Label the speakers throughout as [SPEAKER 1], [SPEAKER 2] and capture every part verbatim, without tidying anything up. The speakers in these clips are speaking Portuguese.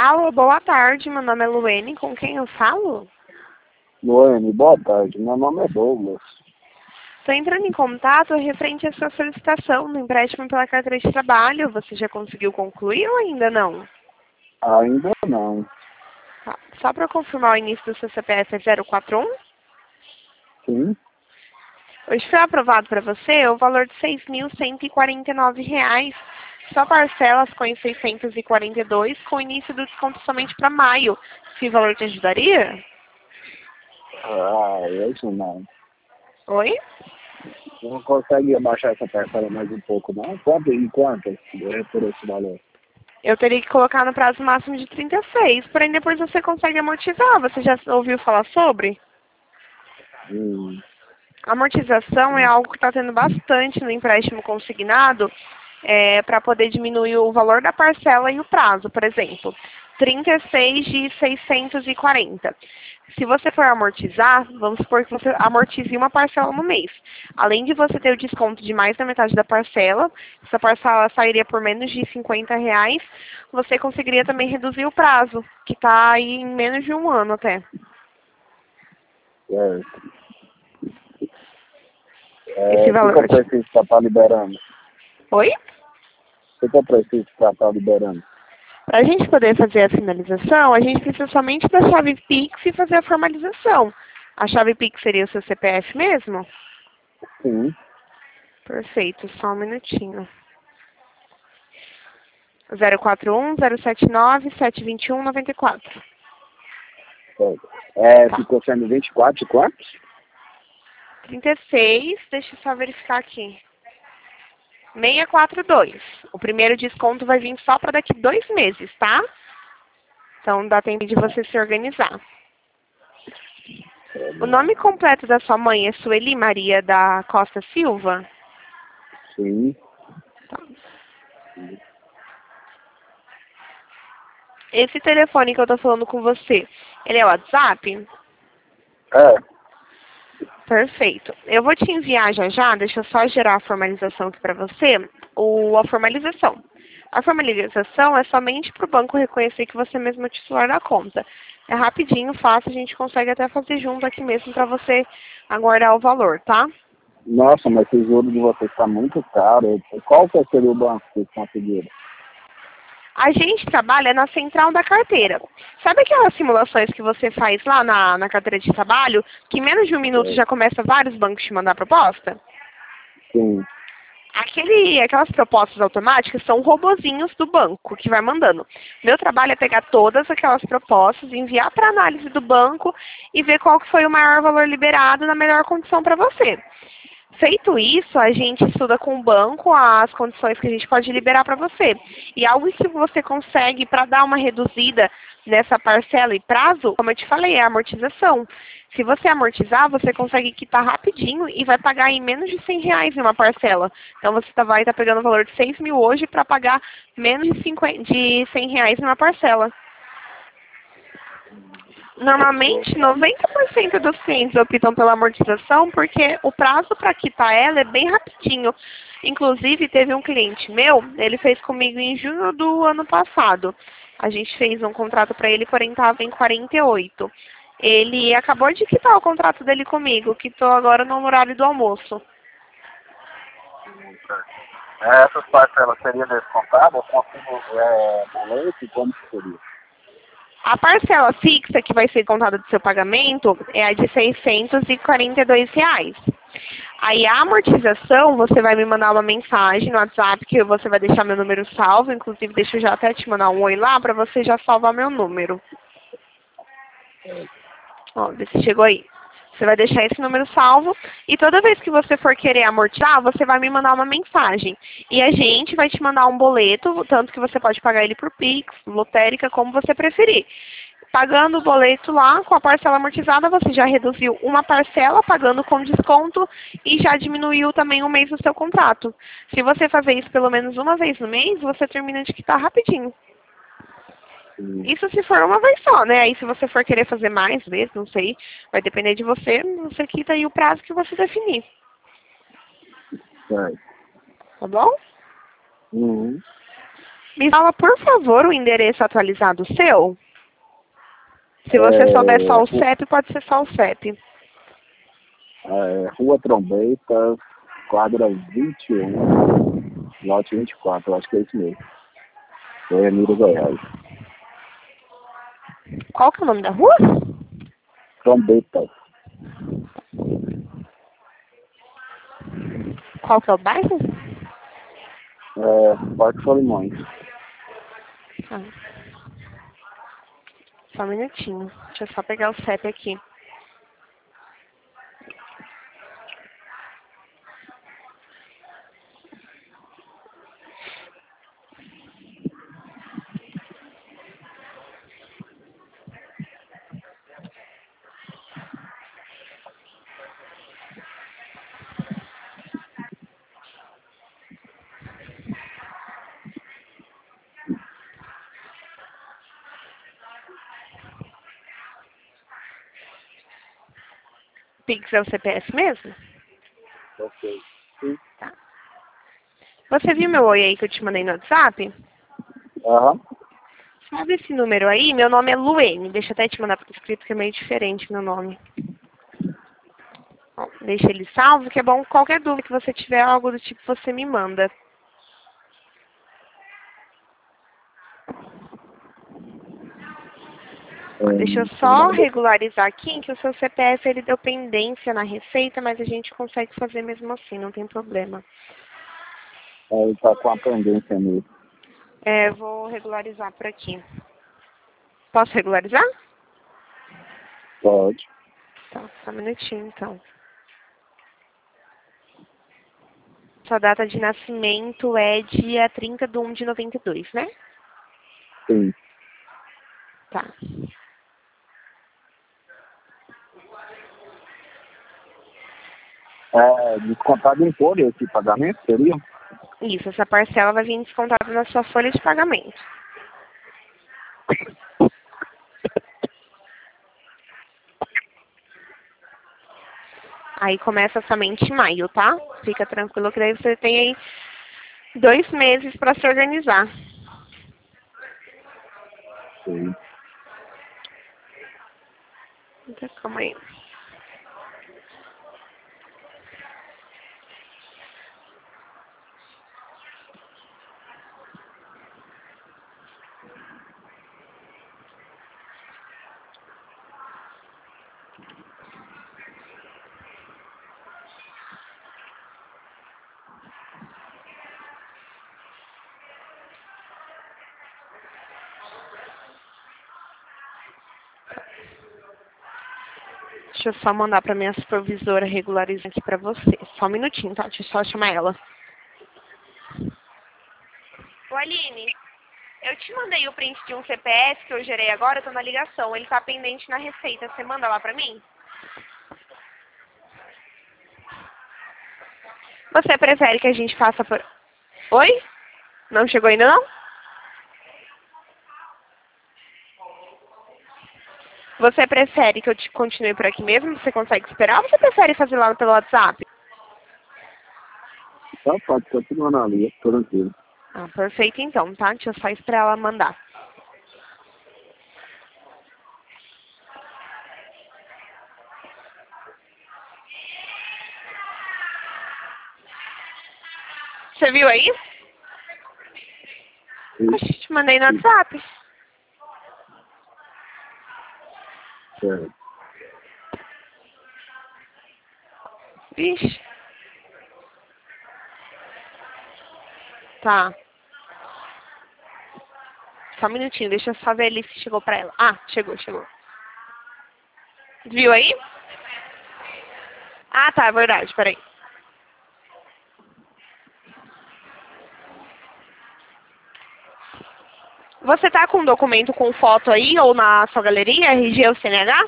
[SPEAKER 1] Alô, boa tarde, meu nome é Luene, com quem eu falo?
[SPEAKER 2] Luene, boa tarde. Meu nome é Douglas.
[SPEAKER 1] Estou entrando em contato referente à sua solicitação do empréstimo pela carteira de trabalho. Você já conseguiu concluir ou ainda não?
[SPEAKER 2] Ainda não.
[SPEAKER 1] Tá. Só para confirmar, o início do seu C P F é zero quatro um?
[SPEAKER 2] Sim?
[SPEAKER 1] Hoje foi aprovado para você o valor de seis mil cento e quarenta e nove reais. Só parcelas com seiscentos e quarenta e dois, com início do desconto somente para maio. Esse valor te ajudaria?
[SPEAKER 2] Ah, é isso não.
[SPEAKER 1] Oi?
[SPEAKER 2] Não consegue abaixar essa parcela mais um pouco, não? Quanto e quanto é por esse valor?
[SPEAKER 1] Eu teria que colocar no prazo máximo de trinta e seis, porém depois você consegue amortizar. Você já ouviu falar sobre?
[SPEAKER 2] Hum,
[SPEAKER 1] Amortização é algo que está tendo bastante no empréstimo consignado, é, para poder diminuir o valor da parcela e o prazo. Por exemplo, trinta e seis de seiscentos e quarenta. Se você for amortizar, vamos supor que você amortize uma parcela no mês. Além de você ter o desconto de mais da metade da parcela, essa parcela sairia por menos de cinquenta reais, você conseguiria também reduzir o prazo, que está aí em menos de um ano até.
[SPEAKER 2] certo.
[SPEAKER 1] Esse
[SPEAKER 2] É, o que que eu
[SPEAKER 1] valor.
[SPEAKER 2] preciso para estar liberando?
[SPEAKER 1] Oi?
[SPEAKER 2] O que que eu preciso para estar liberando?
[SPEAKER 1] Para a gente poder fazer a finalização, a gente precisa somente da chave Pix e fazer a formalização. A chave Pix seria o seu C P F mesmo?
[SPEAKER 2] Sim.
[SPEAKER 1] Perfeito, só um minutinho. zero quatro um, zero sete nove, sete dois um, nove quatro.
[SPEAKER 2] Certo. É,
[SPEAKER 1] Tá.
[SPEAKER 2] ficou sendo vinte e quatro de quantos?
[SPEAKER 1] trinta e seis, deixa eu só verificar aqui. seiscentos e quarenta e dois. O primeiro desconto vai vir só para daqui dois meses, tá? Então dá tempo de você se organizar. O nome completo da sua mãe é Sueli Maria da Costa Silva?
[SPEAKER 2] Sim.
[SPEAKER 1] Tá. Esse telefone que eu tô falando com você, ele é o WhatsApp?
[SPEAKER 2] É.
[SPEAKER 1] Perfeito. Eu vou te enviar já já, deixa eu só gerar a formalização aqui para você, o, a formalização. A formalização é somente para o banco reconhecer que você mesmo é o titular da conta. É rapidinho, fácil, a gente consegue até fazer junto aqui mesmo para você aguardar o valor, tá?
[SPEAKER 2] Nossa, mas o juro de vocês está muito caro. Qual que seria o banco que vocês conseguiram?
[SPEAKER 1] A gente trabalha na central da carteira. Sabe aquelas simulações que você faz lá na, na carteira de trabalho, que em menos de um minuto
[SPEAKER 2] É.
[SPEAKER 1] já começa vários bancos te mandar proposta?
[SPEAKER 2] Sim.
[SPEAKER 1] Aquele, aquelas propostas automáticas são robozinhos do banco que vai mandando. Meu trabalho é pegar todas aquelas propostas, enviar para análise do banco e ver qual que foi o maior valor liberado na melhor condição para você. Feito isso, a gente estuda com o banco as condições que a gente pode liberar para você. E algo que você consegue para dar uma reduzida nessa parcela e prazo, como eu te falei, é a amortização. Se você amortizar, você consegue quitar rapidinho e vai pagar em menos de cem reais em uma parcela. Então você tá, vai estar tá pegando o valor de seis mil hoje para pagar menos de, cinquenta, de cem reais em uma parcela. Normalmente, noventa por cento dos clientes optam pela amortização porque o prazo para quitar ela é bem rapidinho. Inclusive, teve um cliente meu, ele fez comigo em junho do ano passado. A gente fez um contrato para ele, porém estava em quarenta e oito. Ele acabou de quitar o contrato dele comigo, quitou agora no horário do almoço.
[SPEAKER 2] Essas parcelas seriam descontadas? Consigo é, boleto? Como que seria?
[SPEAKER 1] A parcela fixa que vai ser contada do seu pagamento é a de seiscentos e quarenta e dois reais. Aí a amortização, você vai me mandar uma mensagem no WhatsApp que você vai deixar meu número salvo. Inclusive, deixa eu já até te mandar um oi lá para você já salvar meu número. Ó, vê se chegou aí. Você vai deixar esse número salvo e toda vez que você for querer amortizar, você vai me mandar uma mensagem. E a gente vai te mandar um boleto, tanto que você pode pagar ele por Pix, lotérica, como você preferir. Pagando o boleto lá, com a parcela amortizada, você já reduziu uma parcela, pagando com desconto, e já diminuiu também um mês do seu contrato. Se você fazer isso pelo menos uma vez no mês, você termina de quitar rapidinho. Isso se for uma vez só, né? Aí se você for querer fazer mais vezes, não sei, vai depender de você, você quita aí o prazo que você definir.
[SPEAKER 2] Certo.
[SPEAKER 1] Tá bom?
[SPEAKER 2] Uhum.
[SPEAKER 1] Me fala, por favor, o endereço atualizado seu. Se você
[SPEAKER 2] É,
[SPEAKER 1] souber só o C E P, pode ser só o C E P.
[SPEAKER 2] É, Rua Trombetas, quadra vinte e um, lote vinte e quatro, eu acho que é isso mesmo. É Miro Goiás.
[SPEAKER 1] Qual que é o nome da rua?
[SPEAKER 2] Trombetas.
[SPEAKER 1] Qual que é o bairro?
[SPEAKER 2] É, Parque Solimões.
[SPEAKER 1] Ah. Só um minutinho. Deixa eu só pegar o C E P aqui. Pix é o C P F mesmo?
[SPEAKER 2] Ok. Sim.
[SPEAKER 1] Tá. Você viu meu oi aí que eu te mandei no WhatsApp?
[SPEAKER 2] Aham.
[SPEAKER 1] Sabe esse número aí? Meu nome é Luene. Deixa eu até te mandar por escrito que é meio diferente meu nome. Bom, deixa ele salvo, que é bom. Qualquer dúvida que você tiver, algo do tipo, você me manda. Deixa eu só regularizar aqui que o seu C P F ele deu pendência na receita, mas a gente consegue fazer mesmo assim, não tem problema.
[SPEAKER 2] É, ele tá com a pendência mesmo.
[SPEAKER 1] É, eu vou regularizar por aqui. Posso regularizar?
[SPEAKER 2] Pode.
[SPEAKER 1] Tá, só um minutinho então. Sua data de nascimento é dia trinta de um de noventa e dois, né?
[SPEAKER 2] Sim.
[SPEAKER 1] Tá.
[SPEAKER 2] É, descontado em folha esse pagamento, seria?
[SPEAKER 1] Isso, essa parcela vai vir descontada na sua folha de pagamento. Aí começa somente em maio, tá? Fica tranquilo que daí você tem aí dois meses para se organizar.
[SPEAKER 2] Sim.
[SPEAKER 1] Então, calma aí. Deixa eu só mandar para minha supervisora regularizar aqui para você. Só um minutinho, tá? Deixa eu só chamar ela. Ô, Aline, eu te mandei o print de um C P F que eu gerei agora, eu tô na ligação. Ele tá pendente na receita. Você manda lá pra mim? Você prefere que a gente faça por... Oi? Não chegou ainda, não? Você prefere que eu te continue por aqui mesmo? Você consegue esperar ou você prefere fazer lá pelo WhatsApp?
[SPEAKER 2] Então pode continuar na linha, tranquilo.
[SPEAKER 1] Ah, perfeito então, tá? Deixa eu só esperar ela mandar. Você viu aí?
[SPEAKER 2] Sim.
[SPEAKER 1] Oxe, te mandei no WhatsApp.
[SPEAKER 2] Certo.
[SPEAKER 1] Vixe. Tá. Só um minutinho, deixa eu só ver ali se chegou pra ela. Ah, chegou, chegou. Viu aí? Ah, tá, é verdade, peraí. Você tá com um documento com foto aí ou na sua galeria, R G ou C N H?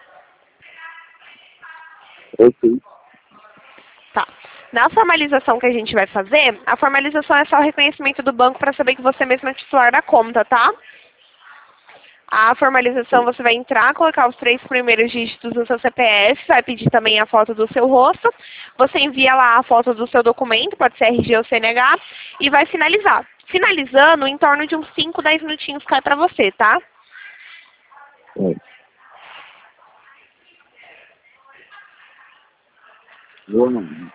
[SPEAKER 2] Eu sim.
[SPEAKER 1] Tá. Na formalização que a gente vai fazer, a formalização é só o reconhecimento do banco para saber que você mesmo é titular da conta, tá? A formalização você vai entrar, colocar os três primeiros dígitos do seu C P F, vai pedir também a foto do seu rosto, você envia lá a foto do seu documento, pode ser R G ou C N H, e vai finalizar. Finalizando, em torno de uns cinco, dez minutinhos cai pra você, tá?
[SPEAKER 2] Oi. Boa, mano.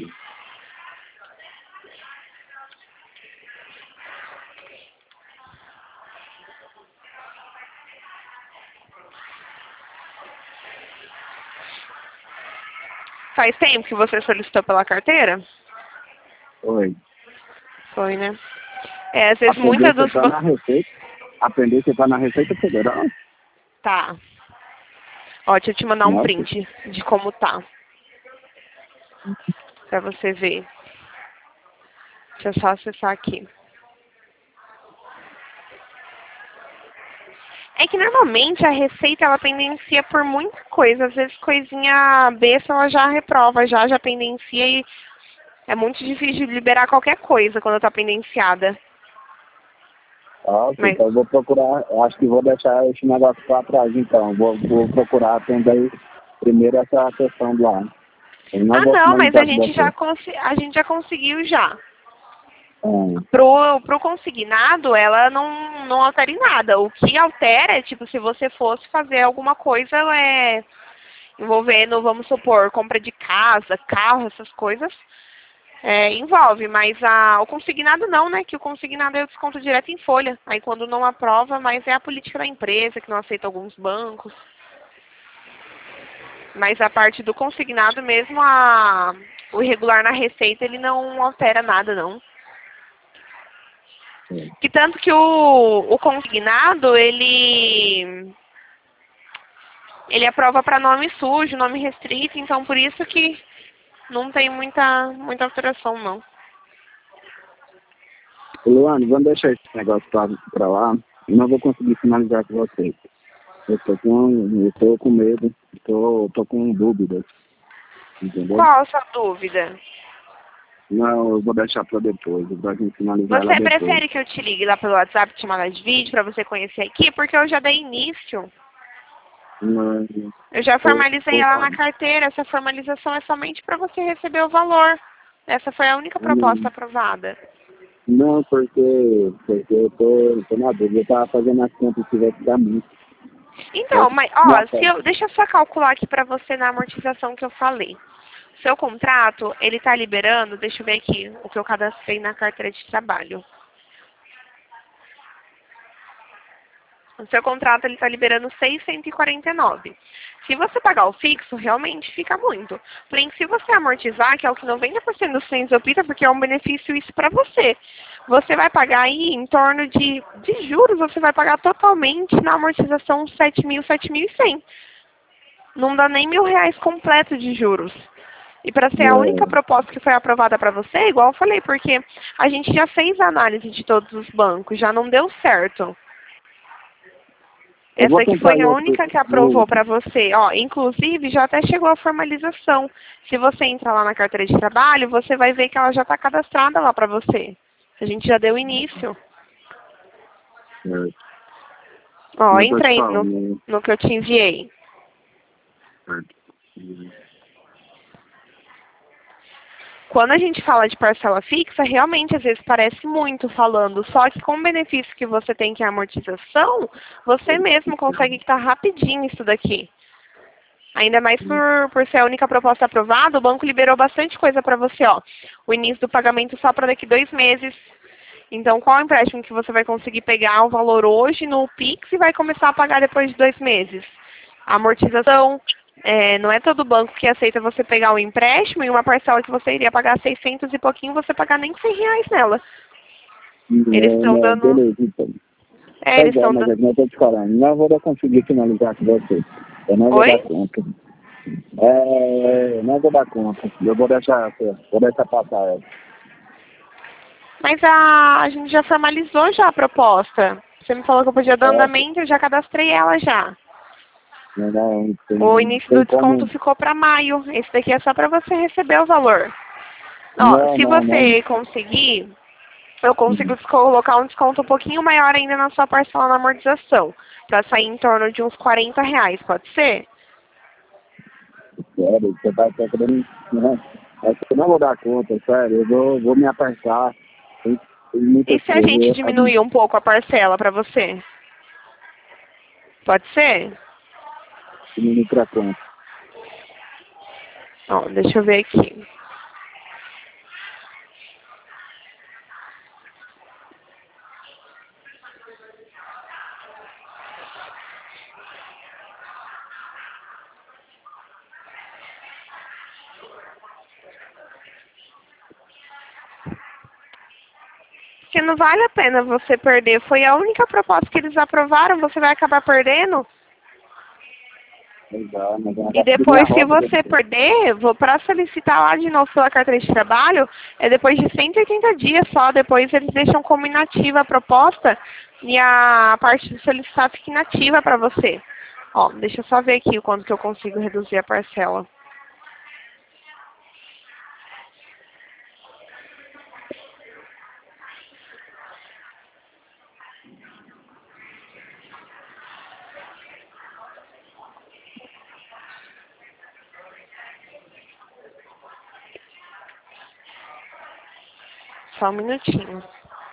[SPEAKER 1] Faz tempo que você solicitou pela carteira?
[SPEAKER 2] Oi.
[SPEAKER 1] Foi, né? É, às vezes
[SPEAKER 2] A
[SPEAKER 1] muitas
[SPEAKER 2] pendência
[SPEAKER 1] dos...
[SPEAKER 2] tá na Receita. A pendência tá na Receita Federal.
[SPEAKER 1] Tá. Ó, deixa eu te mandar um
[SPEAKER 2] Nossa.
[SPEAKER 1] print de como tá. Pra você ver. Deixa eu só acessar aqui. É que normalmente a Receita, ela pendencia por muita coisa. Às vezes coisinha besta, ela já reprova, já, já pendencia e é muito difícil de liberar qualquer coisa quando tá pendenciada.
[SPEAKER 2] Ah, ok.
[SPEAKER 1] Mas...
[SPEAKER 2] Então eu vou procurar, eu acho que vou deixar esse negócio pra trás, então. Vou, vou procurar atender primeiro essa questão do lá. Eu não
[SPEAKER 1] Ah,
[SPEAKER 2] vou
[SPEAKER 1] não, mas
[SPEAKER 2] finalizar
[SPEAKER 1] a
[SPEAKER 2] com
[SPEAKER 1] gente
[SPEAKER 2] você.
[SPEAKER 1] já, consi... a gente já conseguiu já.
[SPEAKER 2] Hum.
[SPEAKER 1] Pro, pro consignado, ela não, não altera em nada. O que altera é, tipo, se você fosse fazer alguma coisa é, envolvendo, vamos supor, compra de casa, carro, essas coisas, é, envolve. Mas a, o consignado não, né? Que o consignado é o desconto direto em folha. Aí quando não aprova, mas é a política da empresa, que não aceita alguns bancos. Mas a parte do consignado mesmo, a, o irregular na receita, ele não altera nada, não. Que tanto que o, o consignado, ele, ele aprova para nome sujo, nome restrito, então por isso que não tem muita, muita alteração, não.
[SPEAKER 2] Luana, vamos deixar esse negócio pra, pra lá. Eu não vou conseguir finalizar com vocês. Eu tô com, eu tô com medo, tô, tô com dúvidas, entendeu?
[SPEAKER 1] Qual a sua dúvida?
[SPEAKER 2] Não, eu vou deixar pra depois, eu vou finalizar ela
[SPEAKER 1] Você
[SPEAKER 2] depois.
[SPEAKER 1] prefere que eu te ligue lá pelo WhatsApp, te chamada de vídeo, para você conhecer aqui? Porque eu já dei início.
[SPEAKER 2] Não,
[SPEAKER 1] Eu já formalizei
[SPEAKER 2] tô,
[SPEAKER 1] ela na carteira. Essa formalização é somente para você receber o valor. Essa foi a única proposta
[SPEAKER 2] não,
[SPEAKER 1] aprovada.
[SPEAKER 2] não, porque, porque eu tô, tô na dúvida, eu tava fazendo as contas que vai ficar muito.
[SPEAKER 1] Então, mas, ó,
[SPEAKER 2] Nossa,
[SPEAKER 1] se eu, deixa eu só calcular aqui para você na amortização que eu falei. Seu contrato, ele tá liberando, deixa eu ver aqui o que eu cadastrei na carteira de trabalho. O seu contrato, ele tá liberando seiscentos e quarenta e nove. Se você pagar o fixo, realmente fica muito. Porém, se você amortizar, que é o que noventa por cento dos clientes optam, porque é um benefício isso para você. Você vai pagar aí em torno de, de juros, você vai pagar totalmente na amortização sete mil, sete mil e cem. Não dá nem mil reais completo de juros. E para ser a única
[SPEAKER 2] é,
[SPEAKER 1] proposta que foi aprovada para você, igual eu falei, porque a gente já fez a análise de todos os bancos, já não deu certo.
[SPEAKER 2] eu
[SPEAKER 1] Essa
[SPEAKER 2] vou
[SPEAKER 1] aqui
[SPEAKER 2] tentar
[SPEAKER 1] foi
[SPEAKER 2] ir
[SPEAKER 1] a
[SPEAKER 2] outro,
[SPEAKER 1] única que aprovou para você. Ó, inclusive, já até chegou a formalização. Se você entrar lá na carteira de trabalho, você vai ver que ela já está cadastrada lá para você. A gente já deu início.
[SPEAKER 2] é,
[SPEAKER 1] Ó,
[SPEAKER 2] eu tô
[SPEAKER 1] entra
[SPEAKER 2] te
[SPEAKER 1] aí no,
[SPEAKER 2] falando,
[SPEAKER 1] no que eu te enviei.
[SPEAKER 2] é,
[SPEAKER 1] Quando a gente fala de parcela fixa, realmente às vezes parece muito falando, só que com o benefício que você tem que é a amortização, você mesmo consegue quitar rapidinho isso daqui. Ainda mais por, por ser a única proposta aprovada, o banco liberou bastante coisa para você, ó. O início do pagamento só para daqui dois meses. Então, qual é o empréstimo que você vai conseguir pegar o valor hoje no Pix e vai começar a pagar depois de dois meses? A amortização, é, não é todo banco que aceita você pegar um empréstimo e uma parcela que você iria pagar seiscentos e pouquinho, você pagar nem cem reais nela. Eles
[SPEAKER 2] é,
[SPEAKER 1] estão
[SPEAKER 2] né,
[SPEAKER 1] dando...
[SPEAKER 2] beleza, então.
[SPEAKER 1] É, eles
[SPEAKER 2] Pois é,
[SPEAKER 1] estão
[SPEAKER 2] mas
[SPEAKER 1] dando...
[SPEAKER 2] é que eu tô te falando, não vou conseguir finalizar com você. Eu não vou dar
[SPEAKER 1] Oi?
[SPEAKER 2] conta. É, eu não vou dar conta. Eu vou deixar, vou deixar passar ela.
[SPEAKER 1] Mas a, a gente já formalizou já a proposta. Você me falou que eu podia dar
[SPEAKER 2] É,
[SPEAKER 1] andamento, eu já cadastrei ela já.
[SPEAKER 2] não, não
[SPEAKER 1] O
[SPEAKER 2] tem,
[SPEAKER 1] início do
[SPEAKER 2] tem
[SPEAKER 1] desconto
[SPEAKER 2] como.
[SPEAKER 1] ficou para maio. Esse daqui é só para você receber o valor. Ó,
[SPEAKER 2] Não,
[SPEAKER 1] se
[SPEAKER 2] não, não.
[SPEAKER 1] você conseguir, eu consigo colocar um desconto um pouquinho maior ainda na sua parcela na amortização. Para sair em torno de uns quarenta reais, pode ser?
[SPEAKER 2] Sério, você tá, querendo. Não, é que eu não vou dar conta, sério. Eu vou, vou me apertar. Tem, muita
[SPEAKER 1] E se a
[SPEAKER 2] coisa.
[SPEAKER 1] gente
[SPEAKER 2] Eu
[SPEAKER 1] diminuir um pouco a parcela para você? Pode ser?
[SPEAKER 2] diminuir pra quanto?
[SPEAKER 1] Ó, deixa eu ver aqui. Porque não vale a pena você perder. Foi a única proposta que eles aprovaram, você vai acabar perdendo.
[SPEAKER 2] Exato, mas é um
[SPEAKER 1] E
[SPEAKER 2] negócio de
[SPEAKER 1] depois,
[SPEAKER 2] minha
[SPEAKER 1] se
[SPEAKER 2] rota.
[SPEAKER 1] você perder, vou para solicitar lá de novo pela carteira de trabalho, é depois de cento e oitenta dias só. Depois eles deixam como inativa a proposta e a parte de solicitar fica inativa para você. Ó, deixa eu só ver aqui o quanto que eu consigo reduzir a parcela. Só um minutinho.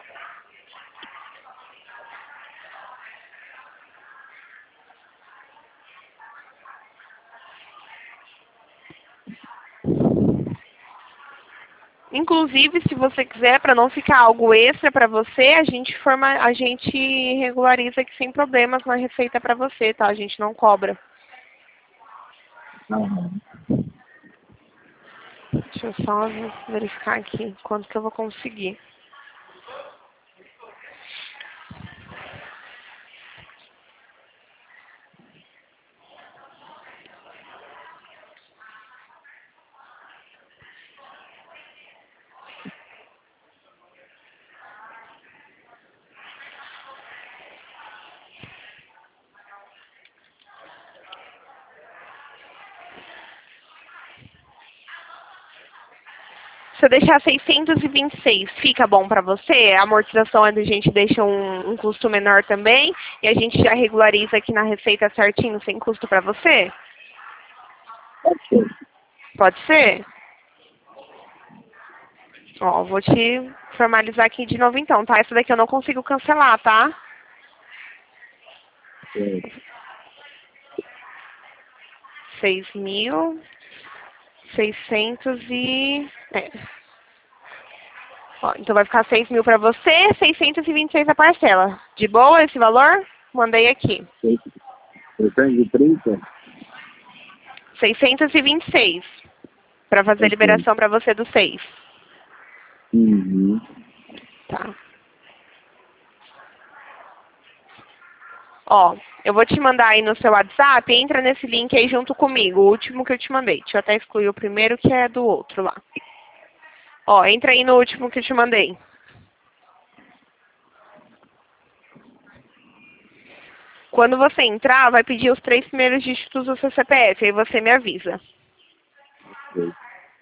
[SPEAKER 1] Inclusive, se você quiser, para não ficar algo extra para você, a gente forma, a gente regulariza aqui sem problemas na receita para você, tá? A gente não cobra.
[SPEAKER 2] Não,
[SPEAKER 1] Deixa eu só verificar aqui quanto que eu vou conseguir. Se eu deixar seiscentos e vinte e seis, fica bom para você? A amortização a gente deixa um, um custo menor também e a gente já regulariza aqui na receita certinho, sem custo para você?
[SPEAKER 2] pode ser.
[SPEAKER 1] Pode ser? Ó, vou te formalizar aqui de novo então, tá? Essa daqui eu não consigo cancelar, tá?
[SPEAKER 2] É,
[SPEAKER 1] seis mil seiscentos e... É. Ó, então vai ficar seis mil para você, seiscentos e vinte e seis a parcela. De boa esse valor? Mandei aqui.
[SPEAKER 2] seiscentos e trinta?
[SPEAKER 1] seiscentos e vinte e seis. Para fazer a
[SPEAKER 2] Ok.
[SPEAKER 1] liberação para você do seis.
[SPEAKER 2] Uhum.
[SPEAKER 1] Tá. Ó, eu vou te mandar aí no seu WhatsApp, entra nesse link aí junto comigo, o último que eu te mandei. Deixa eu até excluir o primeiro que é do outro lá. Ó, entra aí no último que eu te mandei. Quando você entrar, vai pedir os três primeiros dígitos do seu C P F, aí você me avisa.
[SPEAKER 2] Ok.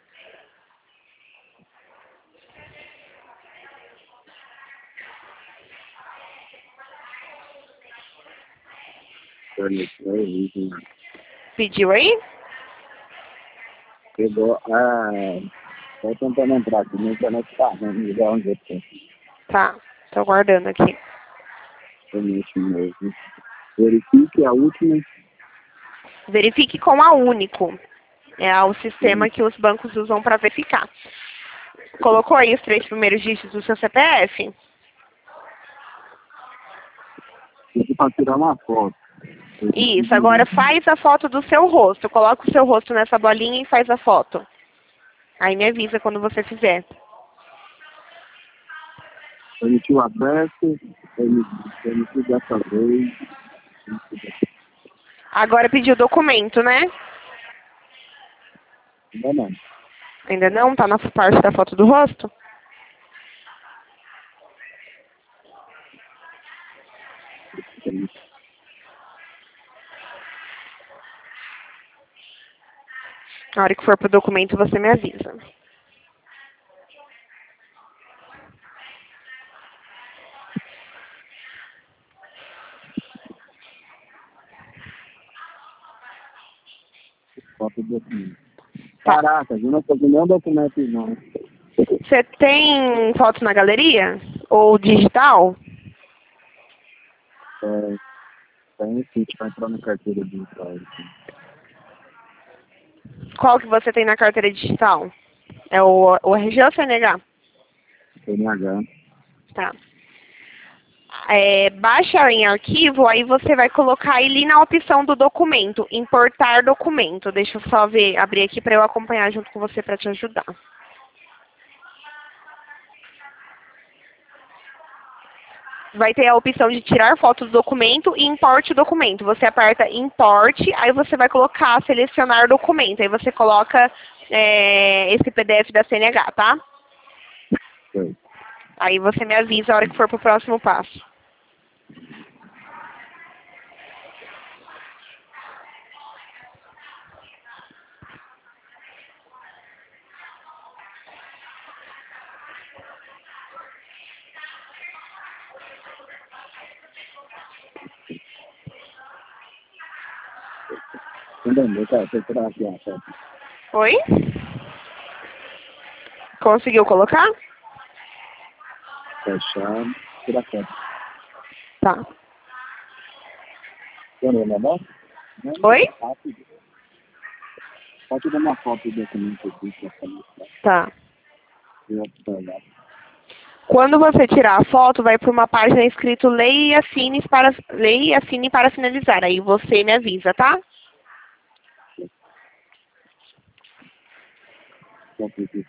[SPEAKER 1] Pediu aí?
[SPEAKER 2] Pegou. Ah, tô tentando entrar aqui, minha internet tá ruim, igual onde eu tô.
[SPEAKER 1] Tá, tô aguardando aqui.
[SPEAKER 2] Realmente mesmo. Verifique a última.
[SPEAKER 1] Verifique com a Único. É o sistema que os bancos usam para verificar. Colocou aí os três primeiros dígitos do seu C P F?
[SPEAKER 2] Tem para tirar uma foto.
[SPEAKER 1] Isso, agora faz a foto do seu rosto. Coloca o seu rosto nessa bolinha e faz a foto. Aí me avisa quando você fizer.
[SPEAKER 2] Permitiu acesso, permitiu dessa vez.
[SPEAKER 1] Agora pediu documento, né?
[SPEAKER 2] Ainda não.
[SPEAKER 1] Ainda não? Tá na parte da foto do rosto? Na hora que for pro documento, você me avisa.
[SPEAKER 2] Foto do documento.
[SPEAKER 1] Tá.
[SPEAKER 2] Caraca, eu não tô com nenhum documento não.
[SPEAKER 1] Você tem foto na galeria? Ou digital?
[SPEAKER 2] É, tem sim, vai entrar na carteira digital. Assim.
[SPEAKER 1] Qual que você tem na carteira digital? É o, o R G ou o C N H?
[SPEAKER 2] C N H.
[SPEAKER 1] Tá. É, baixa em arquivo, aí você vai colocar ali na opção do documento, importar documento. Deixa eu só ver, abrir aqui para eu acompanhar junto com você para te ajudar. Vai ter a opção de tirar foto do documento e importe o documento. Você aperta importe, aí você vai colocar selecionar documento. Aí você coloca é, esse P D F da C N H, tá?
[SPEAKER 2] Sim.
[SPEAKER 1] Aí você me avisa a hora que for pro próximo passo.
[SPEAKER 2] Entendeu? Tá, vou tirar aqui a foto.
[SPEAKER 1] Oi? Conseguiu colocar?
[SPEAKER 2] Fechar, tirar a foto.
[SPEAKER 1] Tá.
[SPEAKER 2] Entendeu, né?
[SPEAKER 1] Oi?
[SPEAKER 2] Rápido. Pode tirar uma foto do documento aqui pra fazer.
[SPEAKER 1] Tá.
[SPEAKER 2] Eu vou pegar.
[SPEAKER 1] Quando você tirar a foto, vai para uma página escrito leia e assine para, leia e assine para finalizar. Aí você me avisa, tá?
[SPEAKER 2] Foto aqui.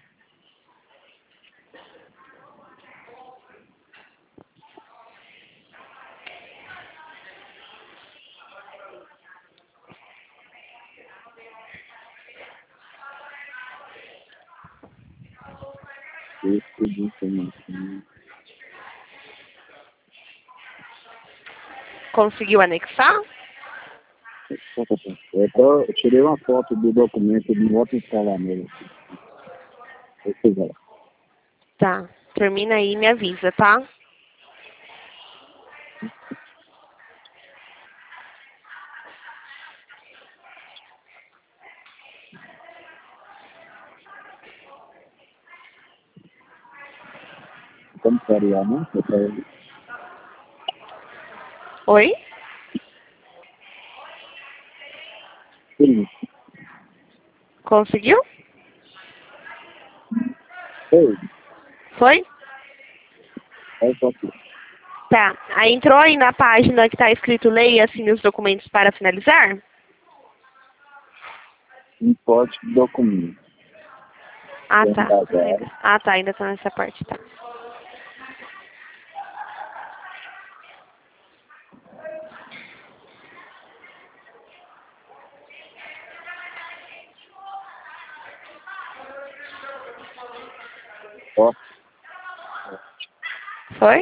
[SPEAKER 2] Texto de informação.
[SPEAKER 1] Conseguiu anexar?
[SPEAKER 2] Eu, tô, eu tirei uma foto do documento de outro instalar nele. Se quiser.
[SPEAKER 1] Tá. Termina aí e me avisa, tá?
[SPEAKER 2] Como seria, né? Eu quero-
[SPEAKER 1] Oi?
[SPEAKER 2] Sim.
[SPEAKER 1] Conseguiu?
[SPEAKER 2] Ei,
[SPEAKER 1] Foi?
[SPEAKER 2] é só aqui.
[SPEAKER 1] Tá. Aí entrou aí na página que tá escrito leia e assine os documentos para finalizar?
[SPEAKER 2] Importe do documento.
[SPEAKER 1] Ah, tá.
[SPEAKER 2] Agora.
[SPEAKER 1] Ainda- Ah, tá. Ainda tá nessa parte, tá.
[SPEAKER 2] Ó,
[SPEAKER 1] Foi?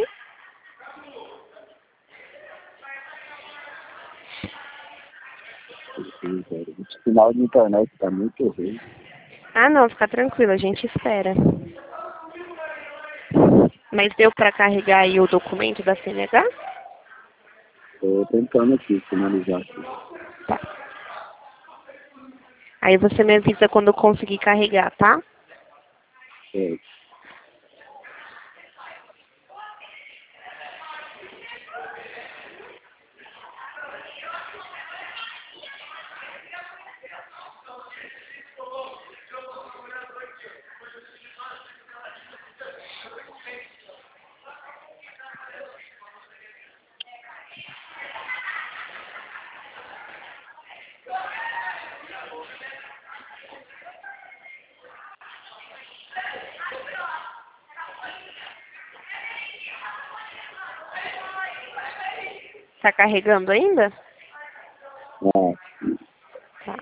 [SPEAKER 2] esse sinal de internet tá muito ruim.
[SPEAKER 1] Ah, não. Fica tranquilo. A gente espera. Mas deu para carregar aí o documento da C N H?
[SPEAKER 2] Tô tentando aqui, finalizar aqui.
[SPEAKER 1] Tá. Aí você me avisa quando eu conseguir carregar, tá?
[SPEAKER 2] É,
[SPEAKER 1] Tá carregando ainda?
[SPEAKER 2] é,
[SPEAKER 1] Tá.